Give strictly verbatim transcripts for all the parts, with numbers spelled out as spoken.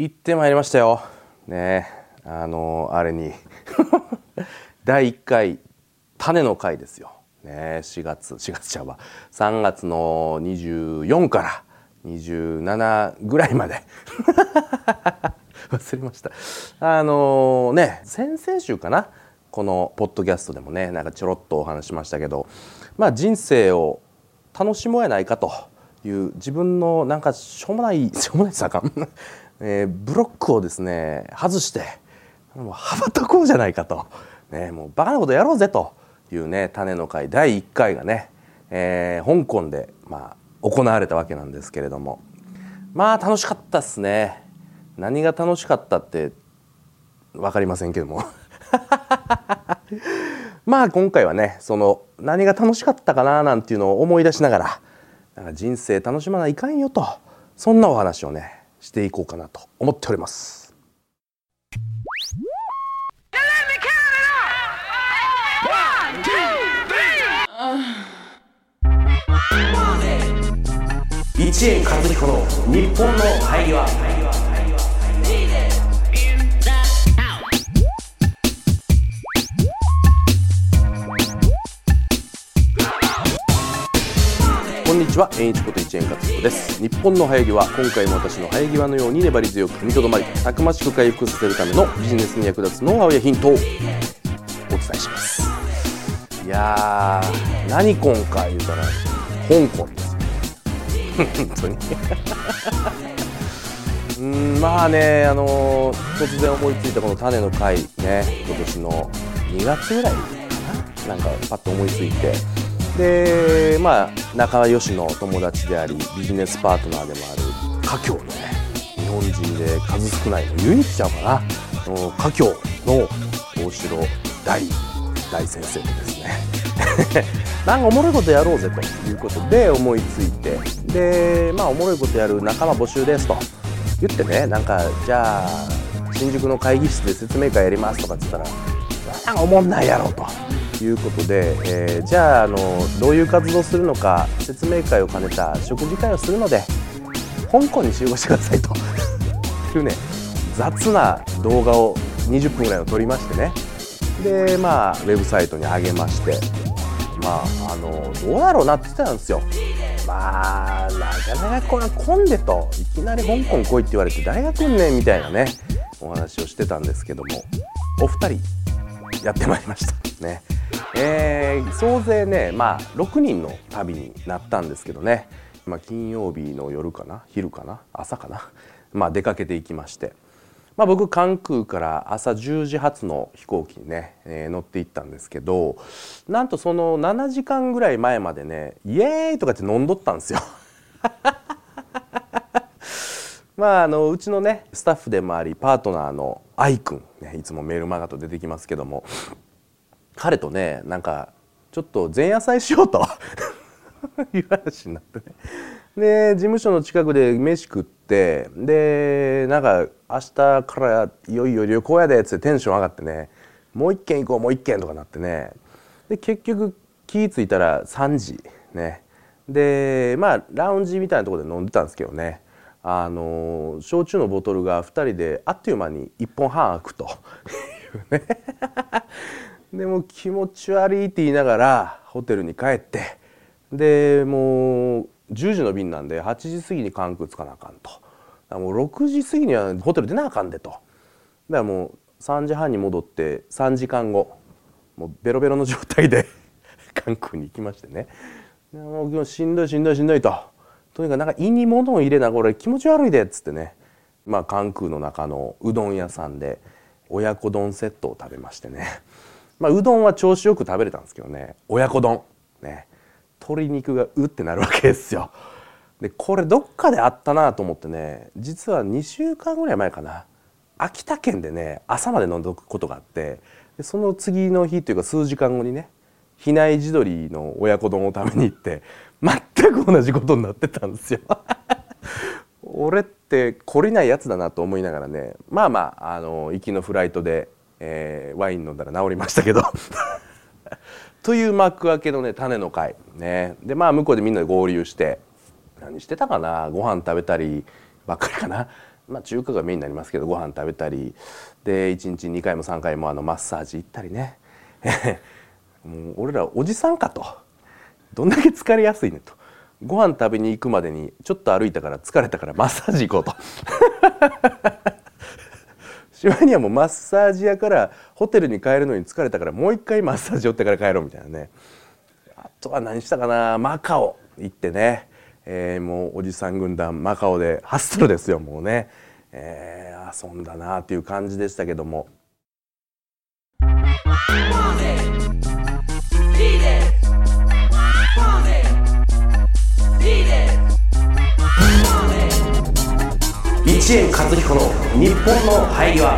行ってまいりましたよね。あのあれにだいいっかい種の会ですよ、ね、しがつしがつちゃうわさんがつのにじゅうよっかからにじゅうしちぐらいまで忘れました。あのね先々週かな、このポッドキャストでもねなんかちょろっとお話しましたけど、まあ人生を楽しもうやないかという自分のなんかしょうもないしょうもないさかん、えー、ブロックをですね外してもう羽ばたこうじゃないかと、ね、もうバカなことやろうぜというね種の会だいいっかいがね、えー、香港でまあ行われたわけなんですけれども、まあ楽しかったっすね。何が楽しかったって分かりませんけどもまあ今回はねその何が楽しかったかななんていうのを思い出しながら、なんか人生楽しまないかんよと、そんなお話をねしていこうかなと思っております。一円和彦の日本の生え際。こんにちは、円一こと一円和彦です。日本の生え際、今回も私の生え際のように粘り強く踏みとどまり、たくましく回復させるためのビジネスに役立つノウハウやヒントをお伝えします。いやー、何今回言うたら香港ですよ本当にうんまあね、あのー、突然思いついたこの種の会ね、今年のにがつぐらいかな、なんかパッと思いついて、でまあ仲良しの友達でありビジネスパートナーでもある華僑のね、日本人で数少ないの唯一ちゃうかな、華僑の大城大大先生とですねなんかおもろいことやろうぜということで思いついて、でまあおもろいことやる仲間募集ですと言ってね、なんかじゃあ新宿の会議室で説明会やりますとかっつったら、なんかおもんないやろうということで、えー、じゃあ、あのどういう活動するのか説明会を兼ねた食事会をするので香港に集合してくださいというね雑な動画をにじゅっぷんぐらいを撮りましてね、でまあウェブサイトに上げまして、まああのどうやろうなって言ってたんですよ。まあなかなかこれ混んでといきなり香港来いって言われて誰が来んねんみたいなねお話をしてたんですけども、お二人やってまいりましたね。えー、総勢ね、まあろくにんの旅になったんですけどね、まあ、金曜日の夜かな昼かな朝かな、まあ、出かけていきまして、まあ、僕関空から朝じゅうじ発の飛行機にね、えー、乗って行ったんですけど、なんとそのななじかんぐらい前までねイエーイとかって飲んどったんですよまああのうちのねスタッフでもありパートナーの愛くん、ね、いつもメールマガと出てきますけども、彼とねなんかちょっと前夜祭しようという話になってね、で事務所の近くで飯食って、でなんか明日からいよいよ旅行やでっつってテンション上がってね、もう一軒行こうもう一軒とかなってね、で結局気ぃ付いたらさんじね、でまあラウンジみたいなところで飲んでたんですけどね、あの焼酎のボトルがふたりであっという間にいっぽんはん開くというねでも気持ち悪いって言いながらホテルに帰って、でもうじゅうじの便なんではちじ過ぎに関空着かなあかんと、だからもうろくじ過ぎにはホテル出なあかんでと、だからもうさんじはんに戻ってさんじかんごもうベロベロの状態で関空に行きましてね、もうしんどいしんどいしんどいと、とにかくなんか胃に物を入れなこれ気持ち悪いでっつってね、まあ関空の中のうどん屋さんで親子丼セットを食べましてね、まあうどんは調子よく食べれたんですけどね、親子丼ね鶏肉がうってなるわけですよ。でこれどっかであったなと思ってね、実はにしゅうかんぐらい前かな、秋田県でね朝まで飲んどくことがあって、でその次の日というか数時間後にね比内地鶏の親子丼を食べに行って全く同じことになってたんですよ俺って懲りないやつだなと思いながらね、まあまあ、あの行きのフライトで、えー、ワイン飲んだら治りましたけどという幕開けのね種の会ね、でまあ向こうでみんなで合流して何してたかな、ご飯食べたりばっかりかな、 まあ、中華がメインになりますけどご飯食べたりでいちにちにかいもさんかいもあのマッサージ行ったりねもう俺らおじさんかと、どんだけ疲れやすいねと、ご飯食べに行くまでにちょっと歩いたから疲れたからマッサージ行こうとしまいにはもうマッサージ屋からホテルに帰るのに疲れたからもう一回マッサージ寄ってから帰ろうみたいなね。あとは何したかな、マカオ行ってね、えー、もうおじさん軍団マカオでハッスルですよもうね、えー、遊んだなっていう感じでしたけども。一円和彦の日本の入りは。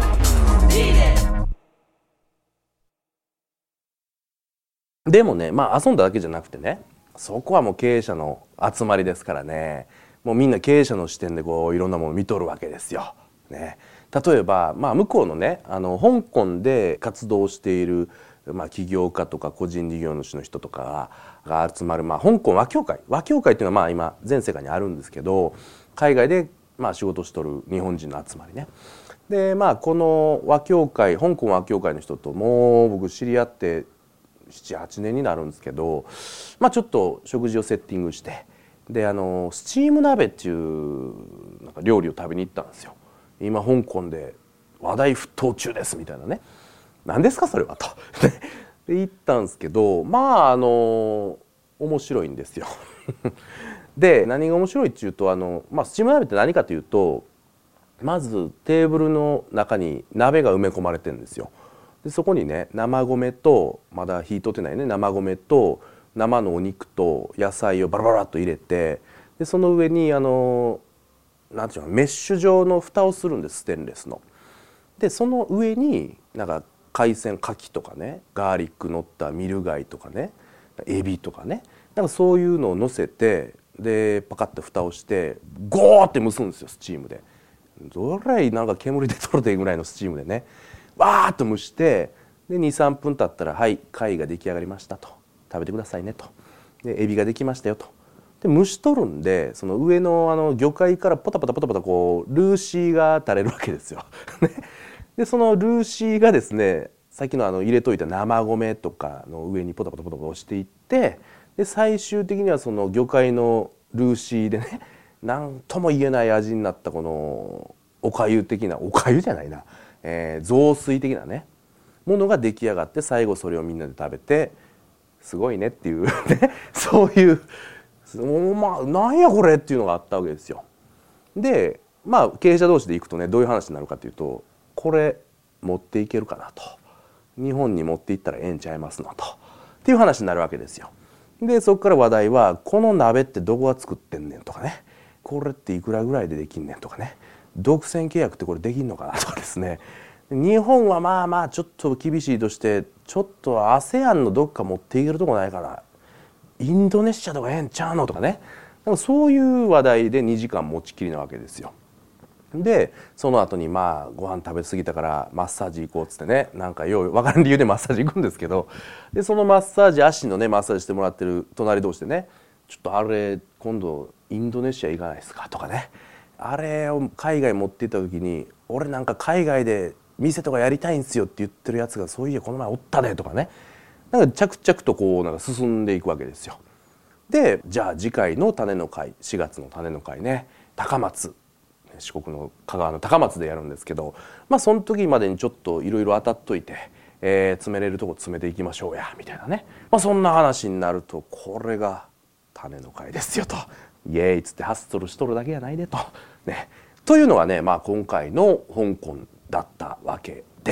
でもね、まあ遊んだだけじゃなくてね、そこはもう経営者の集まりですからね、もうみんな経営者の視点でこういろんなものを見とるわけですよ。ね、例えば、まあ、向こうのねあの香港で活動している、まあ、起業家とか個人事業主の人とかが集まる、まあ、香港和協会和協会っていうのはまあ今全世界にあるんですけど、海外でまあ仕事しとる日本人の集まりね。でまあこの和協会香港和協会の人ともう僕知り合ってななはちねんになるんですけど、まあ、ちょっと食事をセッティングしてであのスチーム鍋っていうなんか料理を食べに行ったんですよ。今香港で話題沸騰中ですみたいなね。何ですかそれはとで行ったんですけど、まああの面白いんですよで何が面白いっていうとあの、まあ、スチーム鍋って何かというと、まずテーブルの中に鍋が埋め込まれてるんですよ。でそこにね生米とまだ火通ってないね生米と生のお肉と野菜をバラバラっと入れて、でその上にあのなんていうのメッシュ状の蓋をするんです、ステンレスの。でその上になんか海鮮牡蠣とかねガーリック乗ったミル貝とかねエビとかねなんかそういうのを乗せてでパカッと蓋をしてゴーって蒸すんですよ、スチームで。どれいなんか煙で取れてるぐらいのスチームでねわーっと蒸してでにさんぷん経ったら「はい貝が出来上がりました」と「食べてくださいね」と「でエビができましたよ」と。で蒸しとるんでその上のあの魚介からポタポタポタポタこうルーシーが垂れるわけですよでそのルーシーがですねさっきのあの入れといた生米とかの上にポタポタポタポタ押していってで最終的にはその魚介のルーシーでね何とも言えない味になったこのおかゆ的なおかゆじゃないな、えー、雑炊的なねものが出来上がって最後それをみんなで食べてすごいねっていうねそういうまあなんやこれっていうのがあったわけですよ。でまあ経営者同士で行くとねどういう話になるかというと、これ持っていけるかなと、日本に持っていったらええんちゃいますのとっていう話になるわけですよ。でそこから話題はこの鍋ってどこが作ってんねんとかね、これっていくらぐらいでできんねんとかね、独占契約ってこれできんのかなとかですね、日本はまあまあちょっと厳しいとしてちょっと アセアン のどっか持っていけるとこないかな、インドネシアとかええんちゃうのとかね、なんかそういう話題でにじかん持ちきりなわけですよ。でその後にまあご飯食べ過ぎたからマッサージ行こうっつってね、なんかよう分からん理由でマッサージ行くんですけど、でそのマッサージ足のねマッサージしてもらってる隣同士でね、ちょっとあれ今度インドネシア行かないですかとかね、あれを海外持って行った時に俺なんか海外で店とかやりたいんすよって言ってるやつがそういやこの前おったでとかね、なんか着々とこうなんか進んでいくわけですよ。でじゃあ次回の種の会しがつの種の会ね、高松四国の香川の高松でやるんですけど、まあその時までにちょっといろいろ当たっといて、えー、詰めれるとこ詰めていきましょうやみたいなね、まあ、そんな話になるとこれが種の会ですよと、イエーイっつってハッスルしとるだけやないでとね、というのがね、まあ、今回の香港だったわけです。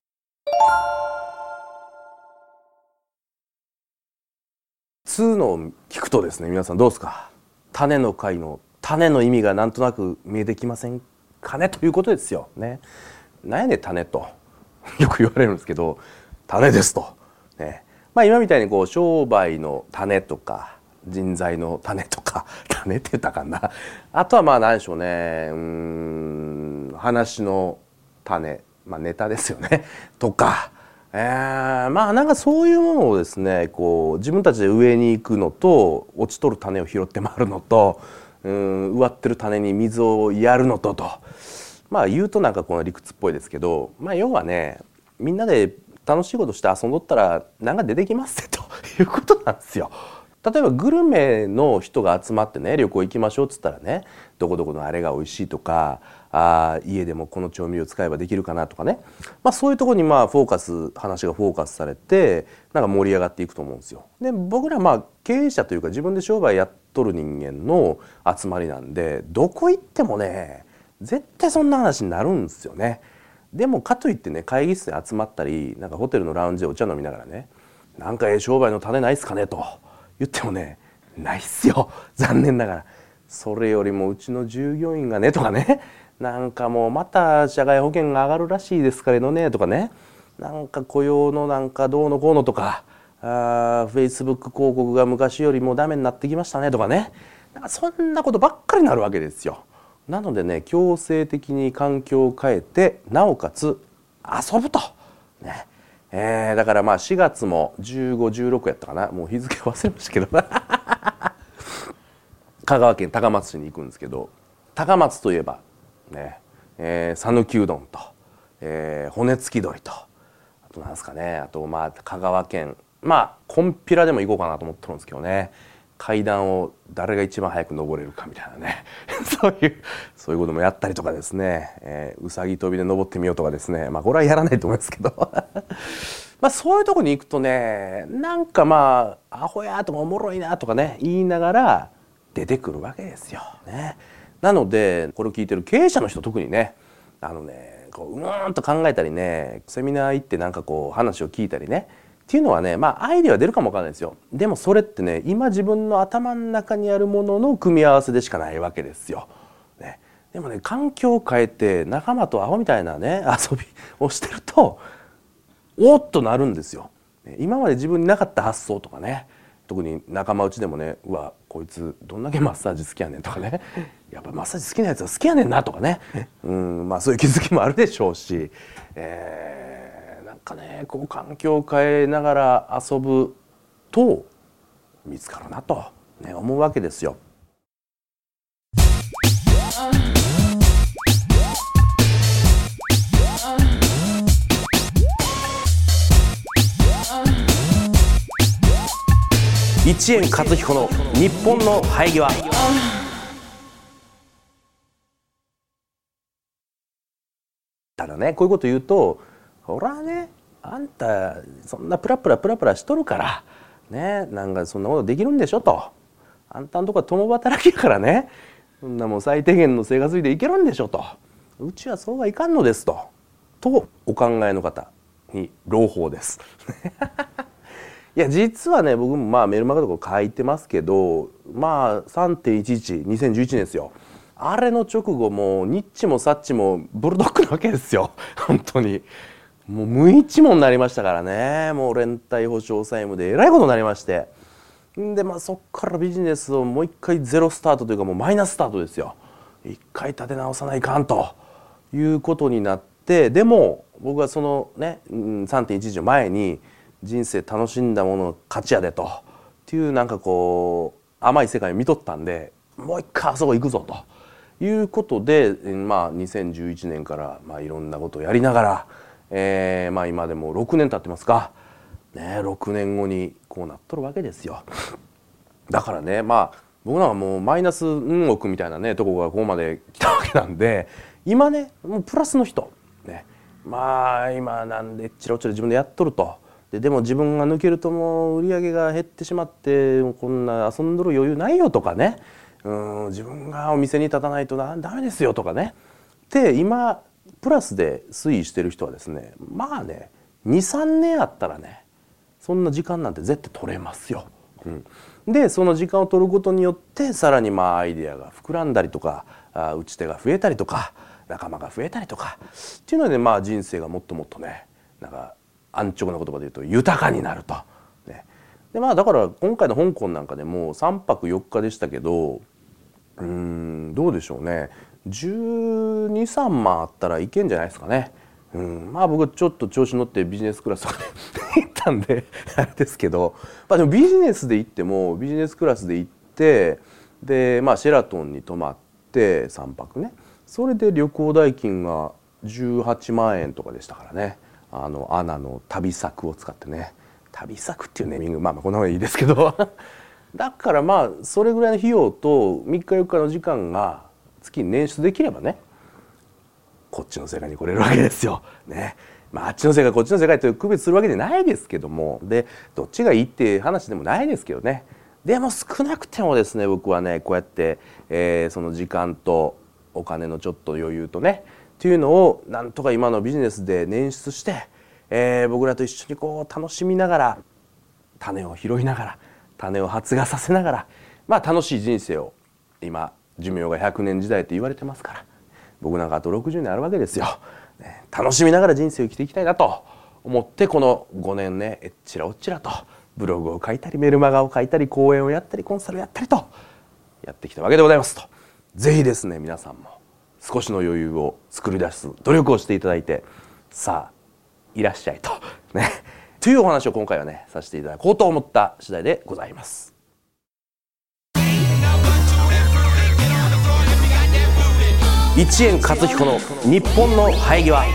通のを聞くとですね、皆さんどうですか、種の会の種の意味がなんとなく見えてきませんかねということですよね。なんやね種とよく言われるんですけど、種ですと、ね、まあ今みたいにこう商売の種とか人材の種とか種って言ったかな、あとはまあ何でしょうね、うーん話の種、まあネタですよねとか、えー、まあなんかそういうものをですねこう自分たちで上に行くのと落ちとる種を拾って回るのと、 うん植わってる種に水をやるのととまあ言うとなんかこの理屈っぽいですけど、まあ要はねみんなで楽しいことして遊んどったらなんか出てきますってということなんですよ。例えばグルメの人が集まってね旅行行きましょうっつったらねどこどこのあれが美味しいとかあ家でもこの調味料使えばできるかなとかね、まあ、そういうところにまあフォーカス話がフォーカスされてなんか盛り上がっていくと思うんですよ。で僕らまあ経営者というか自分で商売やっとる人間の集まりなんでどこ行ってもね絶対そんな話になるんですよね。でもかといってね会議室に集まったりなんかホテルのラウンジでお茶飲みながらねなんかええ商売の種ないっすかねと言ってもねないっすよ残念ながら。それよりもうちの従業員がねとかねなんかもうまた社会保険が上がるらしいですからねとかねなんか雇用のなんかどうのこうのとかあフェイスブック広告が昔よりもダメになってきましたねとかねなんかそんなことばっかりになるわけですよ。なのでね強制的に環境を変えてなおかつ遊ぶとねえー、だからまあしがつもじゅうご、じゅうろくやったかなもう日付忘れましたけど香川県高松市に行くんですけど高松といえばねえ讃岐、うどんと、えー、骨付き鳥とあとなんですかねあとまあ香川県まあこんぴらでも行こうかなと思ってるんですけどね階段を誰が一番早く登れるかみたいなねそういうそういうこともやったりとかですね、えー、うさぎ跳びで登ってみようとかですねまあこれはやらないと思いますけどまあそういうとこに行くとねなんかまあアホやとかおもろいなとかね言いながら出てくるわけですよね。なのでこれを聞いてる経営者の人特にねあのねこううーんと考えたりねセミナー行ってなんかこう話を聞いたりねっていうのはねまあアイデアは出るかもわからないですよ。でもそれってね今自分の頭の中にあるものの組み合わせでしかないわけですよ。ね、でもね環境を変えて仲間とアホみたいなね遊びをしてるとおっとなるんですよ。今まで自分になかった発想とかね特に仲間内でもねうわこいつどんだけマッサージ好きやねんとかねやっぱマッサージ好きなやつは好きやねんなとかねうんまあそういう気づきもあるでしょうし、えー、なんかねこう環境を変えながら遊ぶと見つかるなと、ね、思うわけですよ。一円勝彦の日本の生え際。ただねこういうこと言うとほらねあんたそんなプラプラプラプラしとるからねなんかそんなことできるんでしょとあんたんとこは共働きやからねそんなもう最低限の生活費でいけるんでしょとうちはそうはいかんのですととお考えの方に朗報ですいや実はね僕もまあメルマガとか書いてますけどまあ さんてんいちいちにせんじゅういちねんですよ。あれの直後もニッチもサッチもブルドッグなわけですよ本当にもう無一文になりましたからねもう連帯保証債務でえらいことになりましてでまあそっからビジネスをもう一回ゼロスタートというかもうマイナススタートですよ。一回立て直さないかんということになってでも僕はそのね さんてんいちいち の前に人生楽しんだものの勝ちやでとっていうなんかこう甘い世界を見とったんでもう一回あそこ行くぞということで、まあ、にせんじゅういちねんからまあいろんなことをやりながら、えーまあ、今でもろくねん経ってますか、ね、ろくねんごにこうなっとるわけですよ。だからねまあ僕なんかもうマイナスうん億みたいなねとこがここまで来たわけなんで今ねもうプラスの人、ね、まあ今なんでチロチロ自分でやっとると。で, でも自分が抜けるともう売り上げが減ってしまってこんな遊んどる余裕ないよとかねうん自分がお店に立たないとダメですよとかねで今プラスで推移してる人はですねまあね にさんねんあったらねそんな時間なんて絶対取れますよ。うん、でその時間を取ることによってさらにまあアイデアが膨らんだりとかあ打ち手が増えたりとか仲間が増えたりとかっていうのでまあ人生がもっともっとねなんか安直な言葉で言うと豊かになると、ね、でまあだから今回の香港なんかでもさんぱくよっかでしたけどうーんどうでしょうねじゅうに、さんまんあったらいけんじゃないですかね。うんまあ僕ちょっと調子乗ってビジネスクラスとかで行ったんであれですけど、まあ、でもビジネスで行ってもビジネスクラスで行ってでまあシェラトンに泊まってさんぱくね。それで旅行代金がじゅうはちまんえんとかでしたからね。あのアナの旅作を使ってね。旅作っていうネーミングまあまあこんな方がいいですけどだからまあそれぐらいの費用とみっかよっかの時間が月に捻出できればね、こっちの世界に来れるわけですよ。ね。まあ、あっちの世界こっちの世界という区別するわけじゃないですけども、でどっちがいいっていう話でもないですけどね。でも少なくてもですね、僕はねこうやって、えー、その時間とお金のちょっと余裕とねっていうのをなんとか今のビジネスで捻出して、えー、僕らと一緒にこう楽しみながら種を拾いながら種を発芽させながら、まあ楽しい人生を、今寿命がひゃくねん時代と言われてますから、僕なんかあとろくじゅうねんあるわけですよ。楽しみながら人生を生きていきたいなと思ってこのごねんねえっちらおっちらとブログを書いたりメルマガを書いたり講演をやったりコンサルをやったりとやってきたわけでございますと。ぜひですね皆さんも少しの余裕を作り出す努力をしていただいて、さあいらっしゃいとねというお話を今回はねさせていただこうと思った次第でございます。一円勝彦の日本の生え際。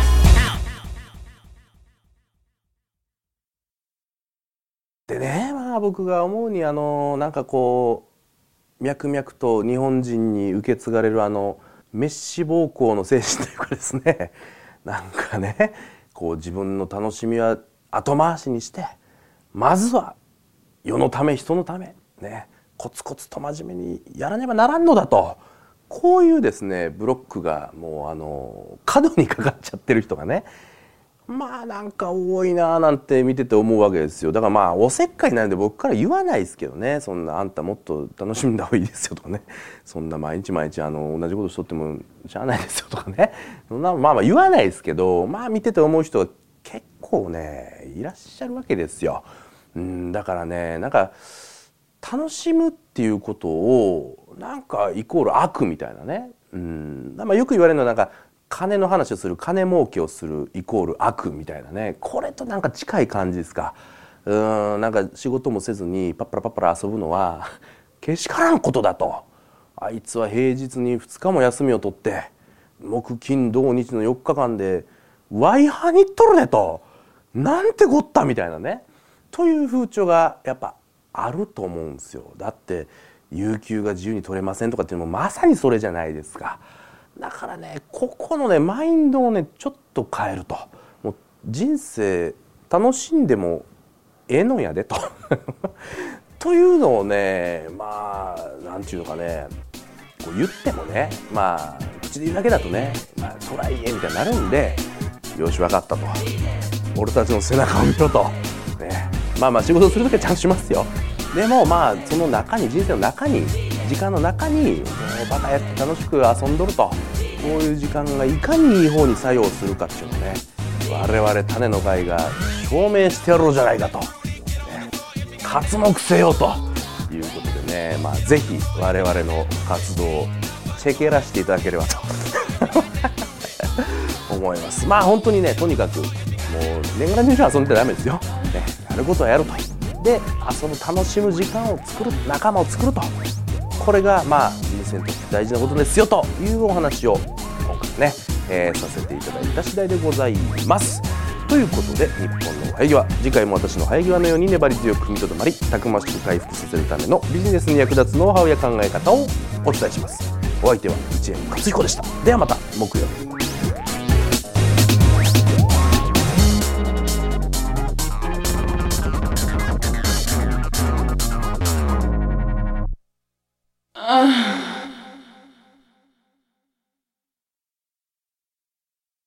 でね、まあ僕が思うにあのなんかこう脈々と日本人に受け継がれるあのメッシ暴行の精神というかですね、なんかねこう自分の楽しみは後回しにして、まずは世のため人のためねコツコツと真面目にやらねばならんのだと。こういうですねブロックがもうあの角にかかっちゃってる人がね、まあなんか多いななんて見てて思うわけですよ。だからまあおせっかいなんで僕から言わないですけどね、そんなあんたもっと楽しんだ方がいいですよとかね、そんな毎日毎日あの同じことしとってもしゃあないですよとかね、そんなまあまあ言わないですけど、まあ見てて思う人が結構ねいらっしゃるわけですよ。うんだからねなんか楽しむっていうことをなんかイコール悪みたいなね、うんまあよく言われるのはなんか金の話をする、金儲けをするイコール悪みたいなね、これとなんか近い感じですか。うーんなんか仕事もせずにパッパラパッパラ遊ぶのはけしからんことだと。あいつは平日にふつかも休みを取って木金土日のよっかかんでワイハにっとるねと、なんてこったみたいなねという風潮がやっぱあると思うんですよ。だって有給が自由に取れませんとかっていうのもまさにそれじゃないですか。だからねここのねマインドをねちょっと変えると、もう人生楽しんでもええのやでとというのをねまあなんていうのかねこう言ってもねまあ口で言うだけだとね、まあ、トライえみたいになるんで、よし分かったと、俺たちの背中を見ろと、ね、まあまあ仕事するときはちゃんとしますよ。でもまあその中に人生の中に時間の中にバカやって楽しく遊んどると、こういう時間がいかにいい方に作用するかっていうのをね我々種の会が証明してやろうじゃないかと、ね、刮目せよということでね、まあぜひ我々の活動をチェケラしていただければと思います。まあ本当にねとにかくもう年がら年中遊んでたらダメですよ、ね、やることはやると。で遊ぶ楽しむ時間を作る、仲間を作ると、これがまあ人生にとって大事なことですよというお話を今回ね、えー、させていただいた次第でございます。ということで日本の生え際、次回も私の生え際のように粘り強く踏みとどまりたくましく回復させるためのビジネスに役立つノウハウや考え方をお伝えします。お相手は一円勝彦でした。ではまた木曜日。 ああ